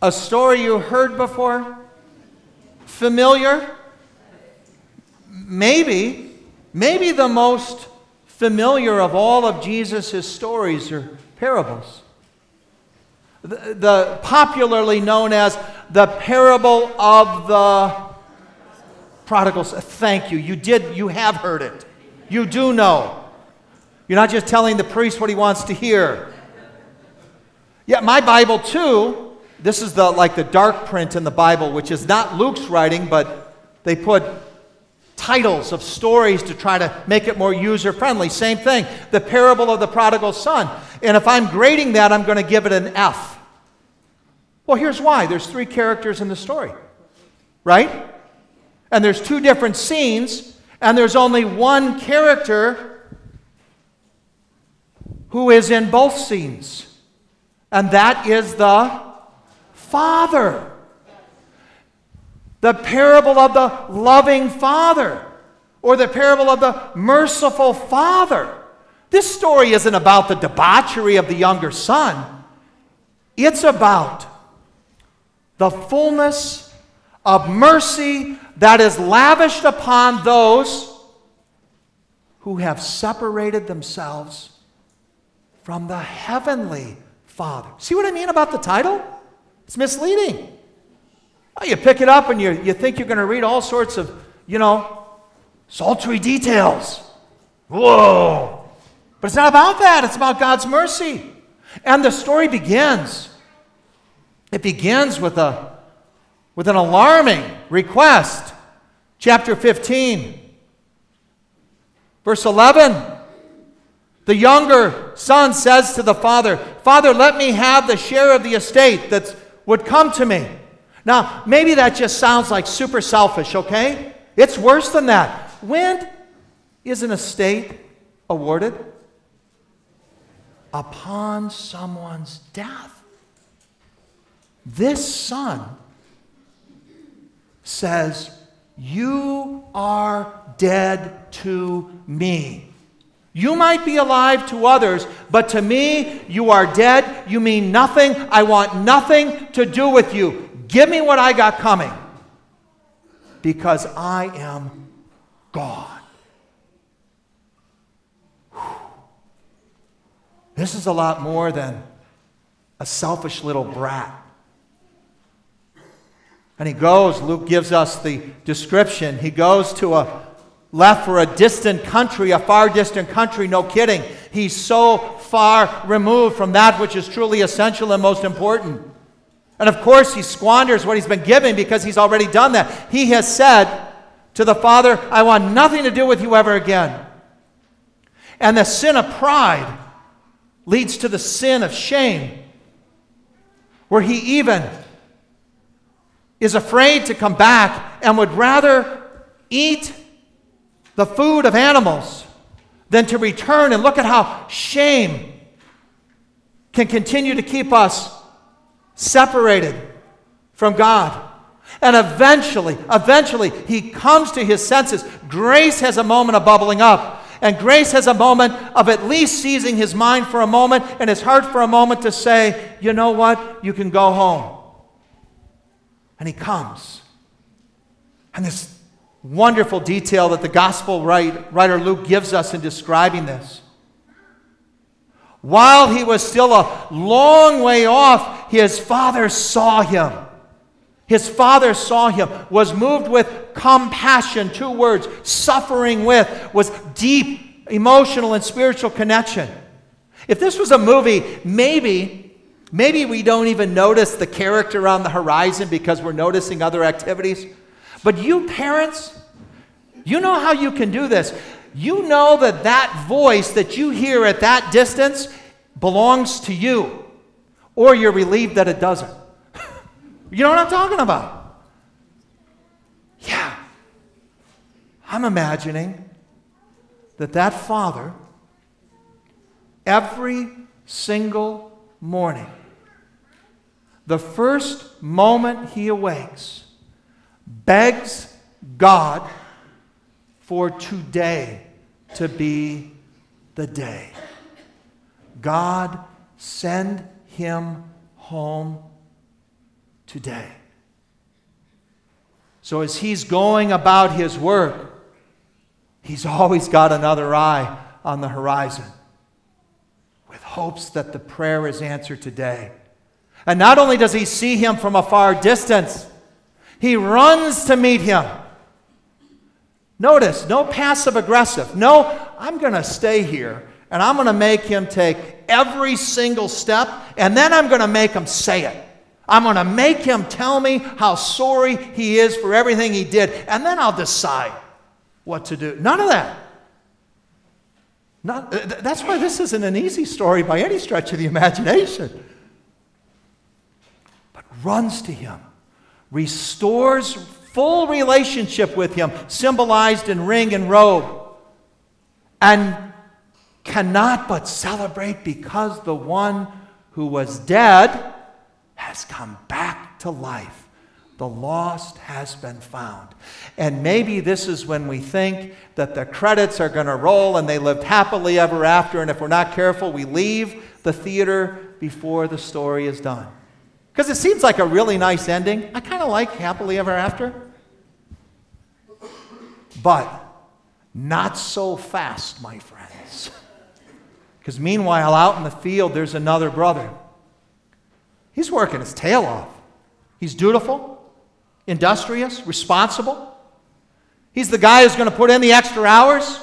A story you heard before? Familiar? Maybe the most familiar of all of Jesus' stories are parables. The popularly known as the parable of the prodigal son. Thank you. You have heard it. You do know. You're not just telling the priest what he wants to hear. Yeah, my Bible too. This is the dark print in the Bible, which is not Luke's writing, but they put titles of stories to try to make it more user-friendly. Same thing, the parable of the prodigal son. And if I'm grading that, I'm going to give it an F. Well, here's why. There's 3 characters in the story, right? And there's 2 different scenes, and there's only one character who is in both scenes. And that is the Father. The parable of the loving Father, or the parable of the merciful Father. This story isn't about the debauchery of the younger son. It's about the fullness of mercy that is lavished upon those who have separated themselves from the heavenly Father. See what I mean about the title? It's misleading. Oh, you pick it up and you think you're going to read all sorts of, sultry details. Whoa! But it's not about that. It's about God's mercy. And the story begins. It begins with an alarming request. Chapter 15, verse 11. The younger son says to the father, "Father, let me have the share of the estate that would come to me." Now, maybe that just sounds like super selfish, okay? It's worse than that. When is an estate awarded? Upon someone's death. This son says, "You are dead to me. You might be alive to others, but to me, you are dead. You mean nothing. I want nothing to do with you. Give me what I got coming, because I am gone." This is a lot more than a selfish little brat. And he goes, Luke gives us the description, he goes to left for a distant country, a far distant country, no kidding. He's so far removed from that which is truly essential and most important. And of course, he squanders what he's been given because he's already done that. He has said to the father, "I want nothing to do with you ever again." And the sin of pride leads to the sin of shame, where he even is afraid to come back and would rather eat the food of animals than to return. And look at how shame can continue to keep us separated from God. And eventually, he comes to his senses. Grace has a moment of bubbling up. And grace has a moment of at least seizing his mind for a moment and his heart for a moment to say, "You know what? You can go home." And he comes. And this wonderful detail that the gospel writer Luke gives us in describing this. While he was still a long way off, his father saw him. His father saw him, was moved with compassion, 2 words, suffering with, was deep emotional and spiritual connection. If this was a movie, maybe we don't even notice the character on the horizon because we're noticing other activities. But you parents, you know how you can do this. You know that voice that you hear at that distance belongs to you, or you're relieved that it doesn't. You know what I'm talking about? Yeah. I'm imagining that father, every single morning, the first moment he awakes, begs God for today to be the day. God, send him home today. So as he's going about his work, he's always got another eye on the horizon with hopes that the prayer is answered today. And not only does he see him from a far distance, he runs to meet him. Notice, no passive aggressive. No, I'm going to stay here and I'm going to make him take every single step, and then I'm going to make him say it. I'm going to make him tell me how sorry he is for everything he did, and then I'll decide what to do. None of that. That's why this isn't an easy story by any stretch of the imagination. But runs to him, restores full relationship with him, symbolized in ring and robe, and cannot but celebrate because the one who was dead has come back to life. The lost has been found. And maybe this is when we think that the credits are going to roll and they lived happily ever after, and if we're not careful, we leave the theater before the story is done. Because it seems like a really nice ending. I kind of like happily ever after. But not so fast, my friends. Because meanwhile, out in the field, there's another brother. He's working his tail off. He's dutiful, industrious, responsible. He's the guy who's going to put in the extra hours.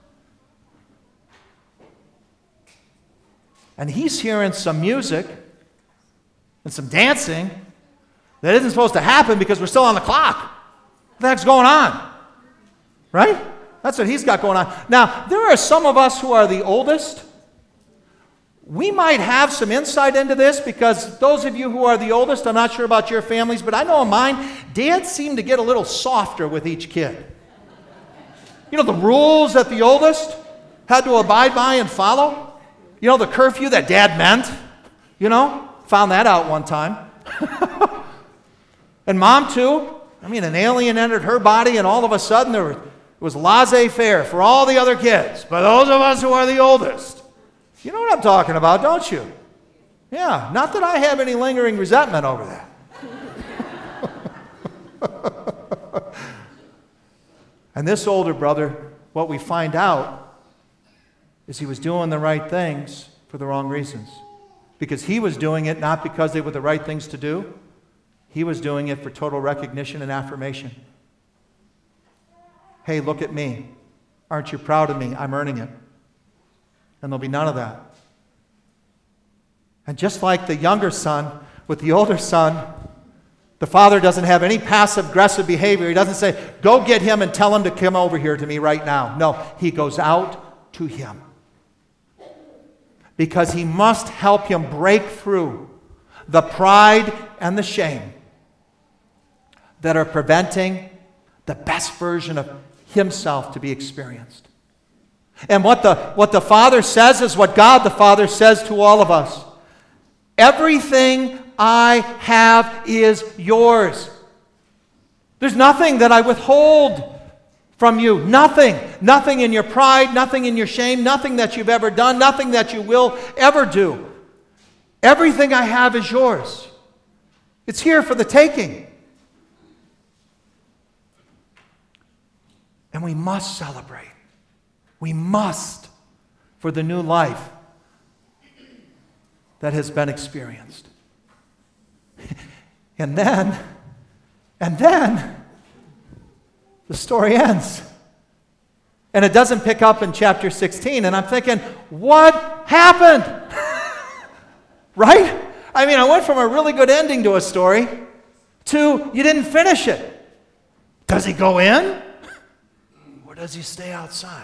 And he's hearing some music and some dancing that isn't supposed to happen because we're still on the clock. What the heck's going on? Right? That's what he's got going on. Now, there are some of us who are the oldest. We might have some insight into this because those of you who are the oldest, I'm not sure about your families, but I know in mine, dads seem to get a little softer with each kid. You know, the rules that the oldest had to abide by and follow. You know, the curfew that dad meant. You know, found that out one time. And mom too. I mean, an alien entered her body and all of a sudden it was laissez-faire for all the other kids. But those of us who are the oldest, you know what I'm talking about, don't you? Yeah, not that I have any lingering resentment over that. And this older brother, what we find out is he was doing the right things for the wrong reasons. Because he was doing it not because they were the right things to do. He was doing it for total recognition and affirmation. Hey, look at me. Aren't you proud of me? I'm earning it. And there'll be none of that. And just like the younger son with the older son, the father doesn't have any passive-aggressive behavior. He doesn't say, go get him and tell him to come over here to me right now. No, he goes out to him. Because he must help him break through the pride and the shame that are preventing the best version of himself to be experienced. And what the Father says is what God the Father says to all of us. Everything I have is yours. There's nothing that I withhold from you. Nothing. Nothing in your pride, nothing in your shame, nothing that you've ever done, nothing that you will ever do. Everything I have is yours. It's here for the taking. And we must celebrate. We must, for the new life that has been experienced. And then, the story ends. And it doesn't pick up in chapter 16. And I'm thinking, what happened? Right? I mean, I went from a really good ending to a story to you didn't finish it. Does he go in? Or does he stay outside?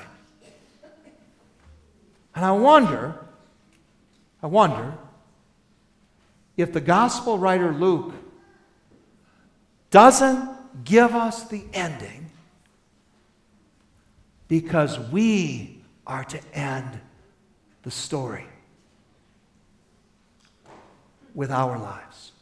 And I wonder if the gospel writer Luke doesn't give us the ending because we are to end the story with our lives.